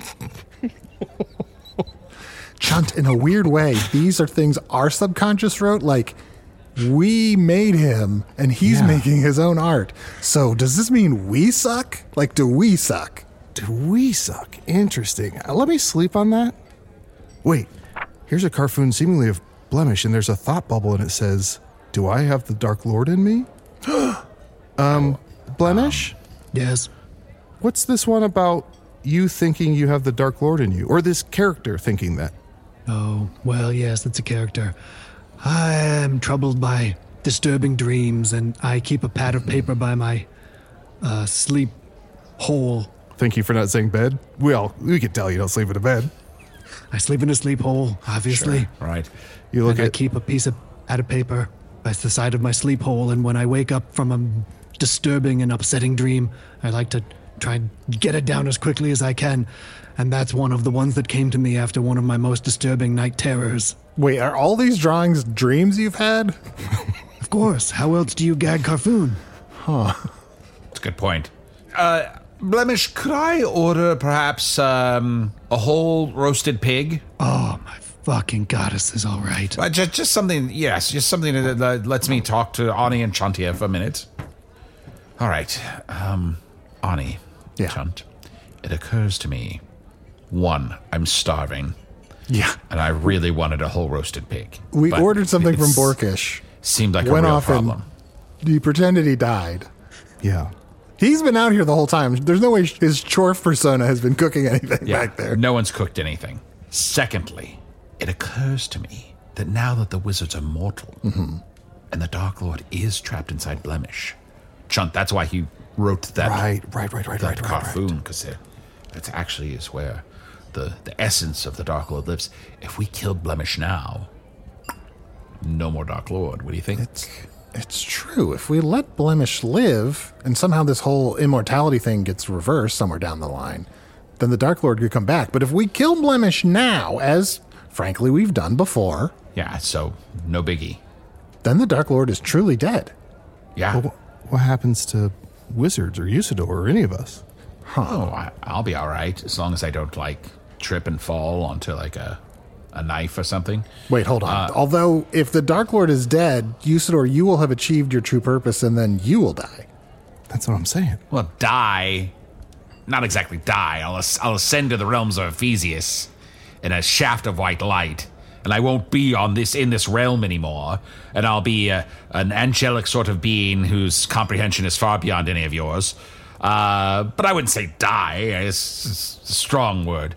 S2: Chunt, in a weird way, these are things our subconscious wrote, we made him, and he's making his own art. So does this mean we suck? Do we suck?
S3: Do we suck? Interesting. Let me sleep on that. Wait, here's a Carfoon seemingly of Blemish, and there's a thought bubble, and it says, do I have the Dark Lord in me? Blemish?
S5: Yes.
S3: What's this one about you thinking you have the Dark Lord in you? Or this character thinking that?
S5: Oh, well, yes, it's a character. I am troubled by disturbing dreams, and I keep a pad of paper by my sleep hole.
S3: Thank you for not saying bed. Well, we could tell you don't sleep in a bed.
S5: I sleep in a sleep hole, obviously.
S4: Sure, right.
S5: I keep a piece of pad of paper by the side of my sleep hole, and when I wake up from a disturbing and upsetting dream, I like to try and get it down as quickly as I can. And that's one of the ones that came to me after one of my most disturbing night terrors.
S2: Wait, are all these drawings dreams you've had?
S5: Of course. How else do you gag Carfoon?
S2: Huh.
S4: That's a good point. Blemish, could I order perhaps a whole roasted pig?
S5: Oh, my fucking goddess is all right.
S4: Just something, just something that lets me talk to Ani and Chunt here for a minute. All right. Ani, Chunt, it occurs to me, one, I'm starving.
S2: Yeah.
S4: And I really wanted a whole roasted pig.
S2: We ordered something from Borkish.
S4: Seemed like a real problem.
S2: He pretended he died.
S3: Yeah.
S2: He's been out here the whole time. There's no way his chorf persona has been cooking anything back there.
S4: No one's cooked anything. Secondly, it occurs to me that now that the wizards are mortal and the Dark Lord is trapped inside Blemish, Chunt, that's why he wrote that.
S3: Right.
S4: Carfoon, because it actually is where the essence of the Dark Lord lives. If we kill Blemish now, no more Dark Lord. What do you think?
S2: It's true. If we let Blemish live, and somehow this whole immortality thing gets reversed somewhere down the line, then the Dark Lord could come back. But if we kill Blemish now, as frankly we've done before,
S4: so no biggie.
S2: Then the Dark Lord is truly dead.
S4: Yeah.
S3: Well, what happens to wizards or Usador or any of us?
S4: Oh, I'll be all right as long as I don't trip and fall onto a knife or something.
S2: Wait, hold on. Although if the Dark Lord is dead, Usador, you will have achieved your true purpose, and then you will die.
S3: That's what I'm saying.
S4: Well, die. Not exactly die. I'll ascend to the realms of Ephesius in a shaft of white light, and I won't be in this realm anymore, and I'll be an angelic sort of being whose comprehension is far beyond any of yours. But I wouldn't say die. It's a strong word.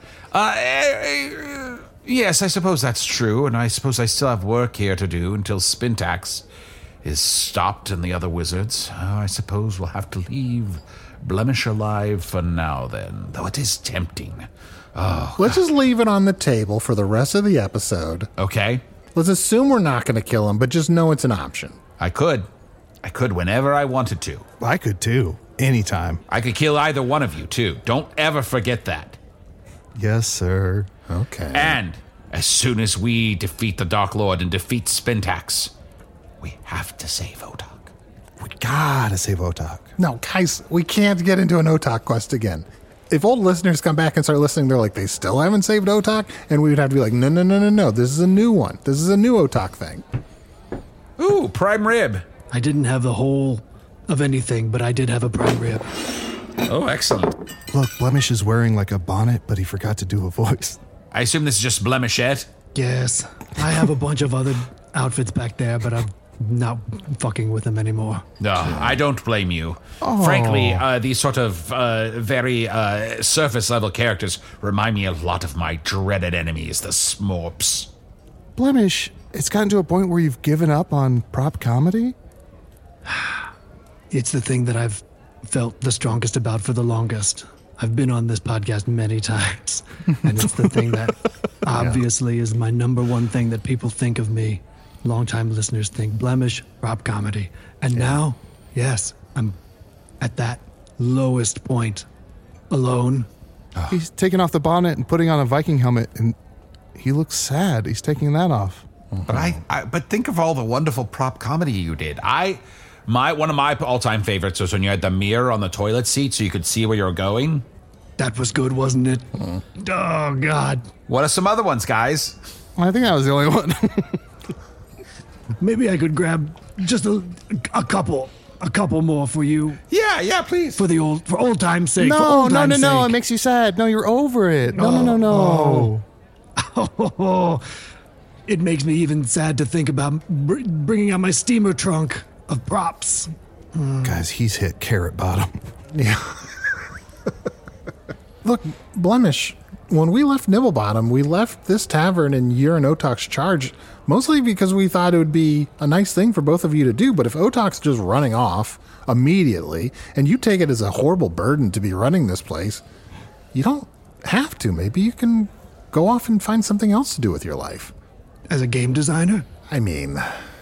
S4: Yes, I suppose that's true, and I suppose I still have work here to do until Spintax is stopped and the other wizards. I suppose we'll have to leave Blemish alive for now then, though it is tempting.
S2: Let's just leave it on the table for the rest of the episode.
S4: Okay.
S2: Let's assume we're not going to kill him, but just know it's an option.
S4: I could whenever I wanted to.
S3: I could too. Anytime.
S4: I could kill either one of you, too. Don't ever forget that.
S3: Yes, sir.
S2: Okay.
S4: And as soon as we defeat the Dark Lord and defeat Spintax, we have to save Otak.
S3: We gotta save Otak.
S2: No, guys, we can't get into an Otak quest again. If old listeners come back and start listening, they're like, they still haven't saved Otak? And we would have to be like, no, this is a new one. This is a new Otak thing.
S4: Ooh, prime rib.
S5: I didn't have the whole of anything, but I did have a prime rib.
S4: Oh, excellent.
S3: Look, Blemish is wearing like a bonnet, but he forgot to do a voice.
S4: I assume this is just Blemishette.
S5: Yes, I have a bunch of other outfits back there, but I'm not fucking with them anymore.
S4: No, I don't blame you. Frankly, these sort of very surface-level characters remind me a lot of my dreaded enemies, the Smorps.
S3: Blemish, it's gotten to a point where you've given up on prop comedy?
S5: It's the thing that I've felt the strongest about for the longest. I've been on this podcast many times, and it's the thing that obviously is my number one thing that people think of me. Longtime listeners think Blemish, prop comedy. And now, yes, I'm at that lowest point. Alone.
S3: He's taking off the bonnet and putting on a Viking helmet, and he looks sad. He's taking that off.
S4: But but think of all the wonderful prop comedy you did. One of my all-time favorites was when you had the mirror on the toilet seat so you could see where you were going.
S5: That was good, wasn't it? Oh, God.
S4: What are some other ones, guys?
S3: I think that was the only one.
S5: Maybe I could grab just a couple more for you.
S4: Yeah, please.
S5: For old time's sake. for
S3: No,
S5: old time's
S3: no.
S5: sake.
S3: It makes you sad. No, you're over it. No.
S5: Oh, it makes me even sad to think about bringing out my steamer trunk of props.
S3: Guys, he's hit carrot bottom.
S2: Yeah. Look, Blemish, when we left Nibblebottom, we left this tavern in your and Otak's charge, mostly because we thought it would be a nice thing for both of you to do. But if Otak's just running off immediately, and you take it as a horrible burden to be running this place, you don't have to. Maybe you can go off and find something else to do with your life.
S5: As a game designer?
S2: I mean...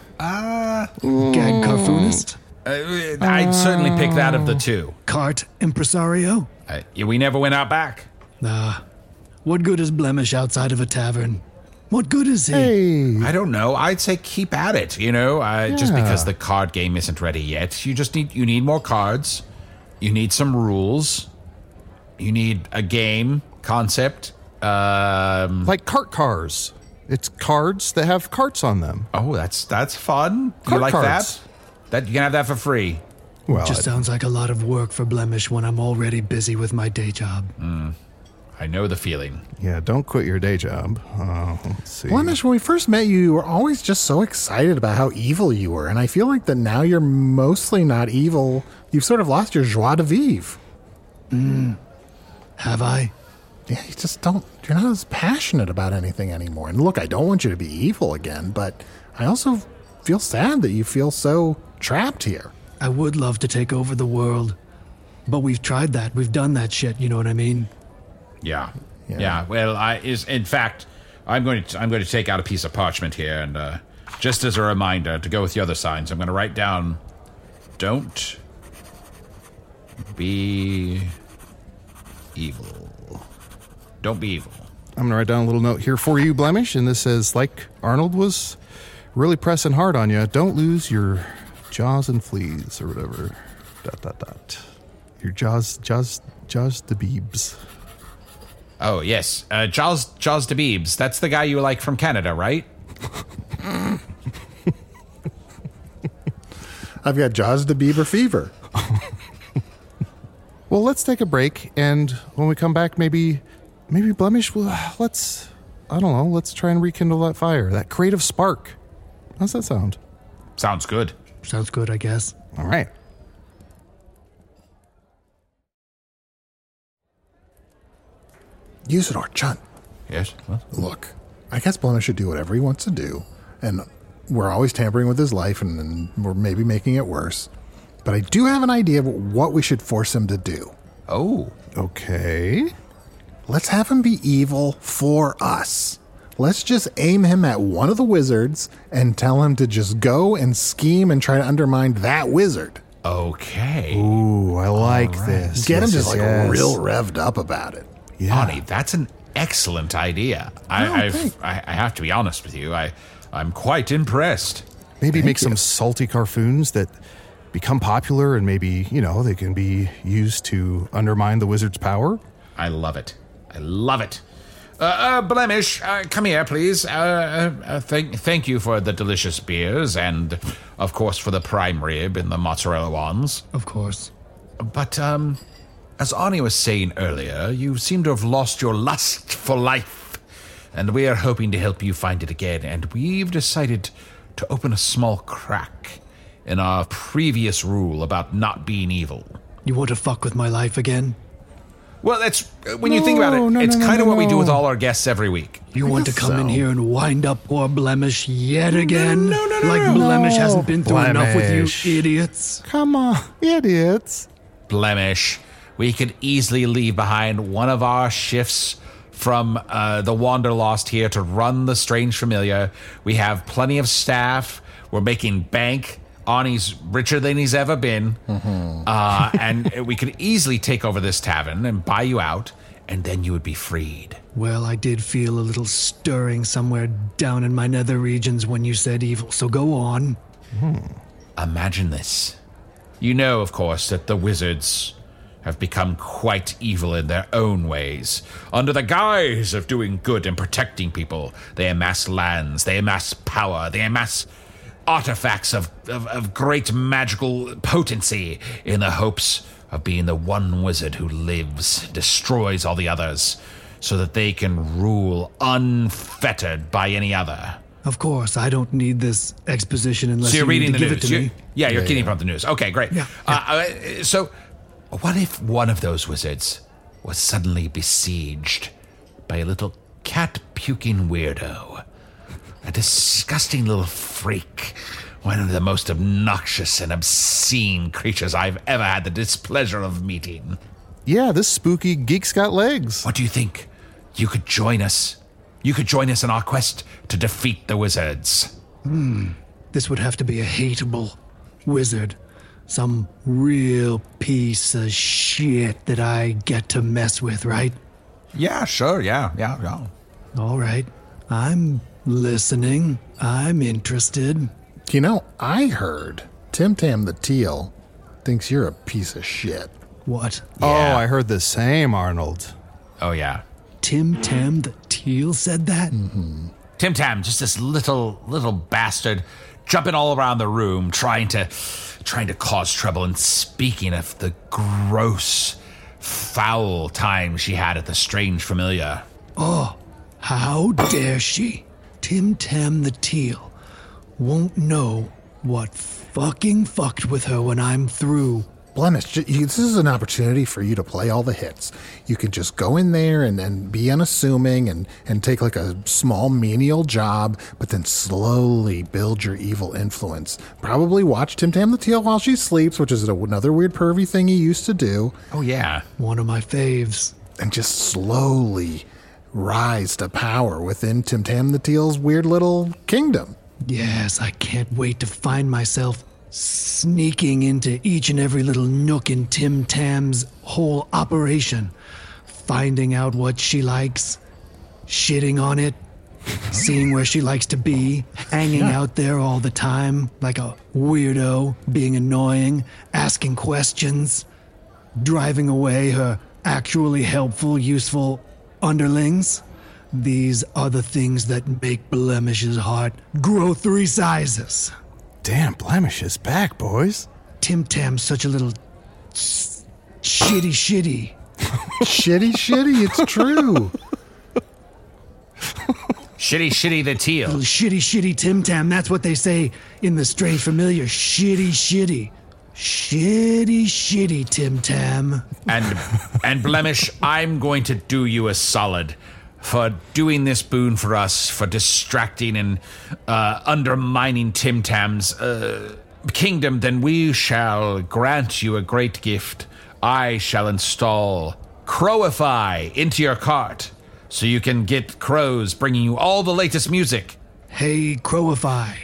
S5: Gag cartoonist?
S4: I'd certainly pick that of the two.
S5: Cart impresario?
S4: We never went out back.
S5: What good is Blemish outside of a tavern? What good is he?
S3: Hey.
S4: I don't know. I'd say keep at it, just because the card game isn't ready yet. You need more cards. You need some rules. You need a game concept.
S3: Like cart cars. It's cards that have carts on them.
S4: Oh, that's fun.
S3: Cart
S4: You like
S3: cards.
S4: that? You can have that for free.
S3: Well,
S5: Just sounds like a lot of work for Blemish when I'm already busy with my day job.
S4: I know the feeling.
S3: yeah, don't quit your day job. Let's see.
S2: Blemish, when we first met you, you were always just so excited about how evil you were. And I feel like that now you're mostly not evil. You've sort of lost your joie de vivre.
S5: Have I?
S2: Yeah, you're not as passionate about anything anymore. And look, I don't want you to be evil again, but I also feel sad that you feel so trapped here.
S5: I would love to take over the world, but we've tried that. We've done that shit, you know what I mean?
S4: Yeah. Well, in fact, I'm going to take out a piece of parchment here, and just as a reminder to go with the other signs, I'm going to write down, "Don't be evil." Don't be evil.
S3: I'm going to write down a little note here for you, Blemish, and this says, like Arnold was really pressing hard on you, don't lose your jaws and fleas, or whatever. ... Your jaws the beebs.
S4: Oh, yes. Jaws de Beebs. That's the guy you like from Canada, right?
S2: I've got Jaws de Bieber fever.
S3: Well, let's take a break, and when we come back, maybe Blemish, let's try and rekindle that fire, that creative spark. How's that sound?
S4: Sounds good.
S5: Sounds good, I guess.
S3: All right.
S2: Usador, Chunt.
S4: Yes?
S2: Look, I guess Blemish should do whatever he wants to do, and we're always tampering with his life, and we're maybe making it worse. But I do have an idea of what we should force him to do.
S4: Oh.
S3: Okay.
S2: Let's have him be evil for us. let's just aim him at one of the wizards and tell him to just go and scheme and try to undermine that wizard.
S4: Okay.
S3: Ooh, I like this.
S2: Get him
S3: Yes,
S2: just
S3: yes, yes.
S2: real revved up about it.
S3: Yeah.
S4: Ani, that's an excellent idea. I have to be honest with you. I'm quite impressed.
S3: Maybe make some salty carfoons that become popular and maybe, they can be used to undermine the wizard's power.
S4: I love it. Blemish, come here, please. Thank you for the delicious beers and, of course, for the prime rib and the mozzarella ones.
S5: Of course.
S4: But, as Ani was saying earlier, you seem to have lost your lust for life, and we are hoping to help you find it again, and we've decided to open a small crack in our previous rule about not being evil.
S5: You want to fuck with my life again?
S4: Well, that's when you think about it, it's kind of what we do with all our guests every week.
S5: You want to come in here and wind up poor Blemish yet again? Like Blemish hasn't been through enough with you idiots.
S3: Come on, idiots.
S4: Blemish, we could easily leave behind one of our shifts from the Wanderlost here to run the Strange Familiar. We have plenty of staff. We're making bank. Ani's richer than he's ever been. And we could easily take over this tavern and buy you out, and then you would be freed.
S5: Well, I did feel a little stirring somewhere down in my nether regions when you said evil, so go on.
S4: Imagine this. You know, of course, that the wizards have become quite evil in their own ways. Under the guise of doing good and protecting people, they amass lands, they amass power, they amass artifacts of great magical potency in the hopes of being the one wizard who lives, destroys all the others, so that they can rule unfettered by any other.
S5: Of course, I don't need this exposition unless
S4: So you're
S5: you
S4: reading
S5: need
S4: the
S5: to give
S4: news.
S5: it to me.
S4: You're getting from the news. Okay, great.
S5: Yeah.
S4: So, what if one of those wizards was suddenly besieged by a little cat-puking weirdo? A disgusting little freak. One of the most obnoxious and obscene creatures I've ever had the displeasure of meeting.
S3: Yeah, this spooky geek's got legs.
S4: What do you think? You could join us. You could join us in our quest to defeat the wizards.
S5: This would have to be a hateable wizard. Some real piece of shit that I get to mess with, right?
S4: Yeah, sure, yeah.
S5: All right. I'm listening. I'm interested.
S2: I heard Tim Tam the Teal thinks you're a piece of shit.
S5: What?
S3: Oh, I heard the same, Arnold.
S4: Oh, yeah.
S5: Tim Tam the Teal said that?
S4: Tim Tam, just this little bastard, jumping all around the room, trying to cause trouble, and speaking of the gross, foul time she had at the Strange Familiar.
S5: Oh, how dare she? Tim Tam the Teal won't know what fucking fucked with her when I'm through.
S2: Blemish, this is an opportunity for you to play all the hits. You can just go in there and be unassuming and take like a small menial job, but then slowly build your evil influence. Probably watch Tim Tam the Teal while she sleeps, which is another weird pervy thing he used to do.
S4: Oh, yeah.
S5: One of my faves.
S2: And just slowly rise to power within Tim Tam the Teal's weird little kingdom.
S5: Yes, I can't wait to find myself sneaking into each and every little nook in Tim Tam's whole operation, finding out what she likes, shitting on it, seeing where she likes to be, hanging out there all the time like a weirdo, being annoying, asking questions, driving away her actually helpful, useful underlings. These are the things that make Blemish's heart grow 3 sizes.
S3: Damn, Blemish is back, boys.
S5: Tim Tam's such a little shitty.
S2: Shitty, it's true.
S4: Shitty the Teal.
S5: Little shitty Tim Tam. That's what they say in the Strange Familiar. Shitty Tim Tam.
S4: And Blemish, I'm going to do you a solid for doing this boon for us, for distracting and undermining Tim Tam's kingdom. Then we shall grant you a great gift. I shall install Crowify into your cart, so you can get crows bringing you all the latest music.
S5: Hey, Crowify.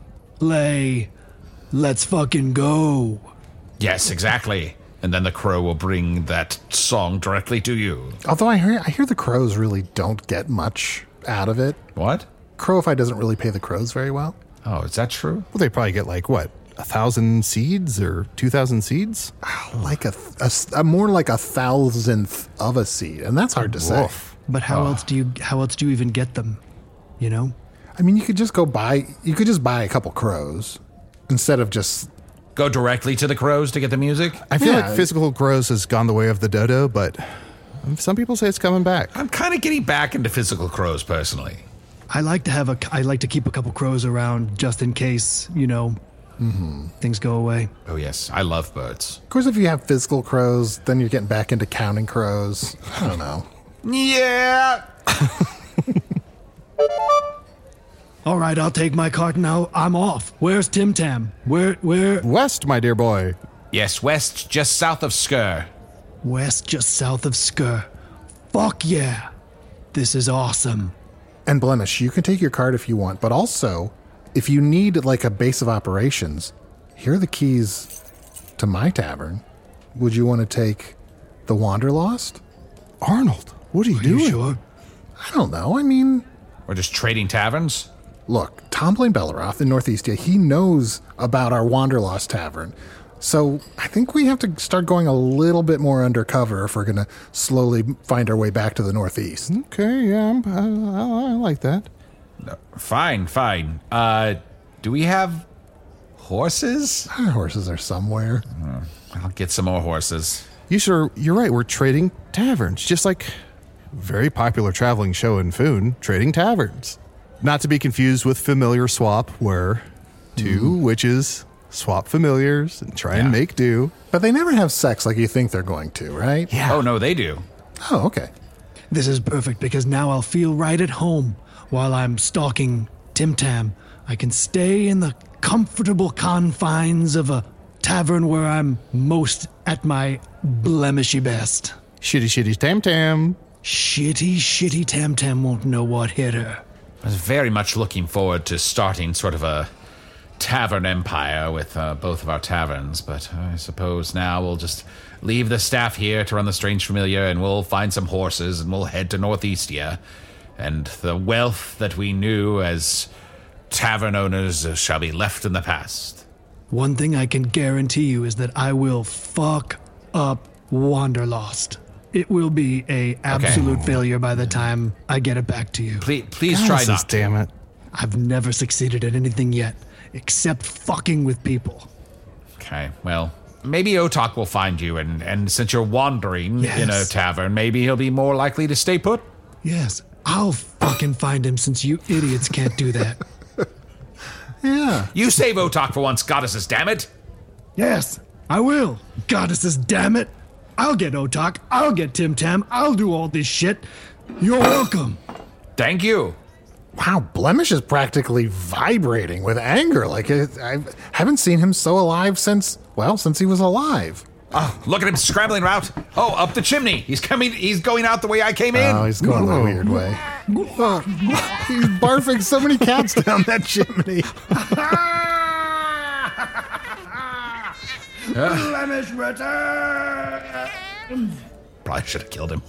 S5: Let's fucking go.
S4: Yes, exactly. And then the crow will bring that song directly to you.
S2: Although I hear the crows really don't get much out of it.
S4: What?
S2: Crowify doesn't really pay the crows very well.
S4: Oh, is that true?
S3: Well, they probably get like, what, 1,000 seeds or 2,000 seeds?
S2: Like a more like 1,000th of a seed, and that's hard to say.
S5: But how else do you even get them? You know?
S2: I mean, you could just buy a couple crows instead of just
S4: Go directly to the crows to get the music?
S3: I feel like physical crows has gone the way of the dodo, but some people say it's coming back.
S4: I'm kind of getting back into physical crows, personally.
S5: I like to keep a couple crows around just in case, things go away.
S4: Oh, yes. I love birds.
S2: Of course, if you have physical crows, then you're getting back into counting crows. I don't know.
S4: Yeah.
S5: All right, I'll take my cart now. I'm off. Where's Tim Tam? Where?
S3: West, my dear boy.
S4: Yes, west, just south of Skur.
S5: West, just south of Skur. Fuck yeah. This is awesome.
S2: And Blemish, you can take your card if you want, but also, if you need like a base of operations, here are the keys to my tavern. Would you want to take the Wanderlost?
S3: Arnold, what are you doing?
S5: You sure?
S2: I don't know. I mean,
S4: We're just trading taverns?
S2: look, Tom Blaine Belleroth in Northeastia, he knows about our Wanderlost Tavern. So I think we have to start going a little bit more undercover if we're going to slowly find our way back to the Northeast.
S3: Okay, yeah, I like that.
S4: Fine. Do we have horses?
S2: Our horses are somewhere.
S4: I'll get some more horses.
S3: You're right, we're trading taverns, just like a very popular traveling show in Foon, Trading Taverns. Not to be confused with Familiar Swap, where two witches swap familiars and try and make do.
S2: But they never have sex like you think they're going to, right?
S3: Yeah.
S4: Oh, no, they do.
S2: Oh, okay.
S5: This is perfect because now I'll feel right at home while I'm stalking Tim Tam. I can stay in the comfortable confines of a tavern where I'm most at my blemishy best.
S3: Shitty Tam Tam.
S5: Shitty Tam Tam won't know what hit her.
S4: I was very much looking forward to starting sort of a tavern empire with both of our taverns, but I suppose now we'll just leave the staff here to run the Strange Familiar, and we'll find some horses, and we'll head to Northeastia, and the wealth that we knew as tavern owners shall be left in the past.
S5: One thing I can guarantee you is that I will fuck up Wanderlost. It will be a absolute failure by the time I get it back to you.
S4: Please try not.
S3: Damn it.
S5: I've never succeeded at anything yet, except fucking with people.
S4: Okay, well, maybe Otak will find you, and since you're wandering in a
S5: Yes.
S4: tavern, maybe he'll be more likely to stay put.
S5: Yes, I'll fucking find him since you idiots can't do that.
S2: Yeah.
S4: You save Otak for once, goddesses, damn it!
S5: Yes, I will. Goddesses, damn it. I'll get Otak. I'll get Tim Tam. I'll do all this shit. You're welcome.
S4: Thank you.
S2: Wow, Blemish is practically vibrating with anger. Like, I haven't seen him so alive since he was alive.
S4: Oh, look at him scrambling out. Oh, up the chimney. He's going out the way I came in.
S2: Oh, he's going the weird way. Oh, he's barfing so many cats down that chimney.
S5: Blemish return.
S4: Probably should have killed him.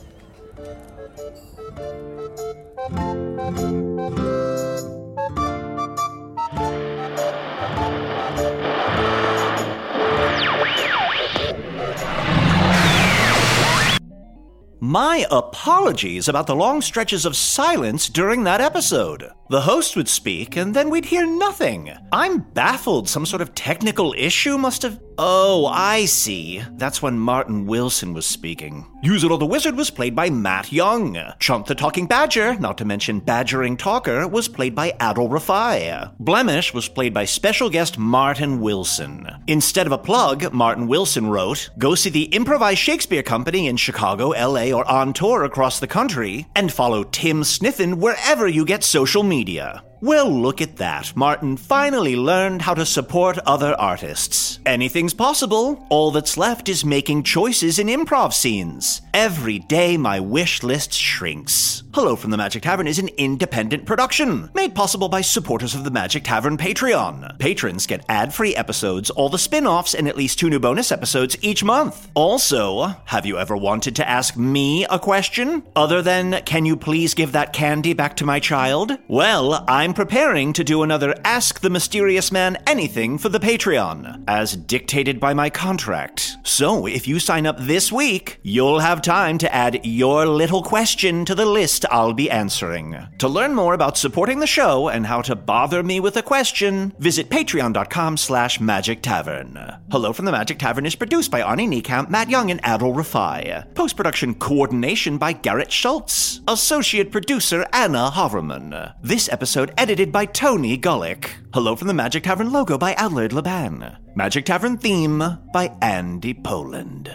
S1: My apologies about the long stretches of silence during that episode. The host would speak, and then we'd hear nothing. I'm baffled. Some sort of technical issue must have... Oh, I see. That's when Martin Wilson was speaking. Usador the Wizard was played by Matt Young. Chump the Talking Badger, not to mention Badgering Talker, was played by Adol Rafai. Blemish was played by special guest Martin Wilson. Instead of a plug, Martin Wilson wrote, "Go see the Improvised Shakespeare Company in Chicago, LA, or on tour across the country, and follow Tim Sniffen wherever you get social media." Well, look at that. Martin finally learned how to support other artists. Anything's possible. All that's left is making choices in improv scenes. Every day my wish list shrinks. Hello from the Magic Tavern is an independent production, made possible by supporters of the Magic Tavern Patreon. Patrons get ad-free episodes, all the spin-offs, and at least 2 new bonus episodes each month. Also, have you ever wanted to ask me a question? Other than, can you please give that candy back to my child? Well, I'm preparing to do another Ask the Mysterious Man Anything for the Patreon, as dictated by my contract. So, if you sign up this week, you'll have time to add your little question to the list I'll be answering. To learn more about supporting the show and how to bother me with a question, visit patreon.com/Magic Tavern. Hello from the Magic Tavern is produced by Arnie Niekamp, Matt Young, and Adol Rafai. Post-production coordination by Garrett Schultz. Associate producer Anna Haverman. This episode edited by Tony Gullick. Hello from the Magic Tavern logo by Allard Laban. Magic Tavern theme by Andy Poland.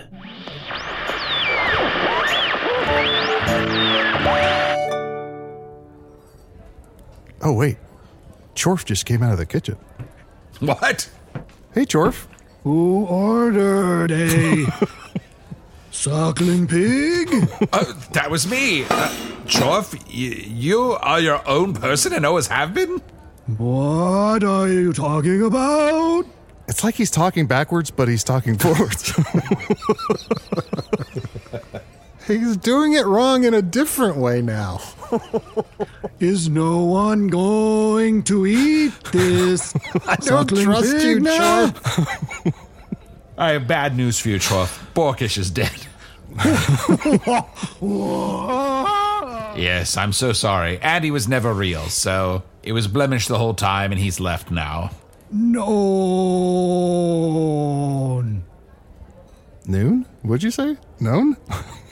S3: Oh, wait. Chorf just came out of the kitchen.
S4: What?
S3: Hey, Chorf.
S5: Who ordered a suckling pig?
S4: That was me. Chorf, you are your own person and always have been?
S5: What are you talking about?
S3: It's like he's talking backwards, but he's talking forwards.
S2: He's doing it wrong in a different way now.
S5: Is no one going to eat this
S2: I don't
S5: suckling
S2: trust
S5: pig
S2: you,
S5: now?
S2: Chorf.
S4: I have bad news for you, Chorf. Borkish is dead. Yes, I'm so sorry. Andy was never real, so it was blemished the whole time, and he's left now.
S5: No.
S3: Noon? What'd you say? Known?